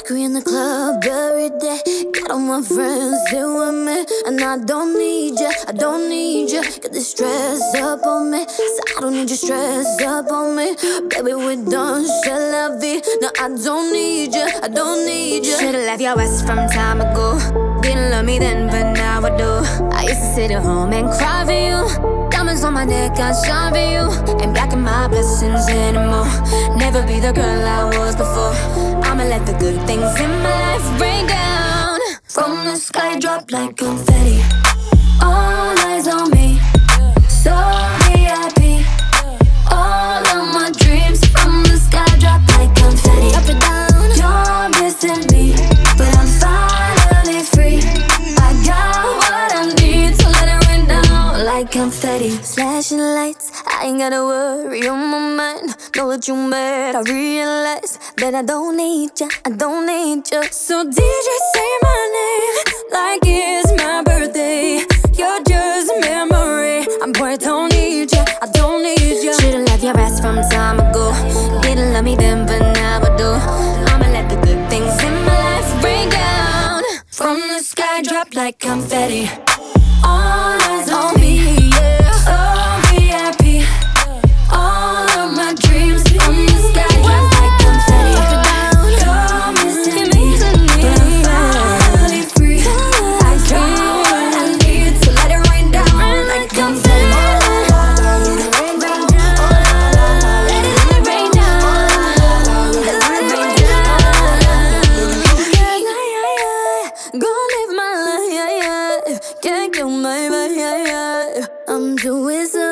Mercury in the club every day. Got all my friends here with me, and I don't need ya, I don't need ya. Got this stress up on me, so I don't need you stress up on me. Baby, we're done, c'est la vie. No, I don't need ya, I don't need ya. Should've left your ass from time ago. Didn't love me then, but now I do. I used to sit at home and cry for you. Diamonds on my neck, I shine for you. Ain't blocking my blessings anymore. Never be the girl I was before. I'ma let the good things in my life rain down. From the sky, drop like confetti. All eyes on me, so VIP. All of my dreams from the sky, drop like confetti. Up and down, you're missing me, but I'm finally free. I got what I need, so let it rain down like confetti. Flashing lights, I ain't gotta worry on my mind. Know that you mad, I realize that I don't need ya, I don't need ya. So DJ, say my name like it's my birthday. You're just a memory, I'm boy, I don't need ya, I don't need ya. Should've left your ass from time ago. Didn't love me then, but now I do. I'ma let the good things in my life rain down. From the sky, drop like confetti. All eyes on me, yeah. Oh, VIP. All of my dreams from the sky, drop like confetti. You're missing me, but I'm finally free. I got what I need, so let it rain down like confetti. Let it rain down. Gonna live my life, can't kill my vibe. I'm too wizard.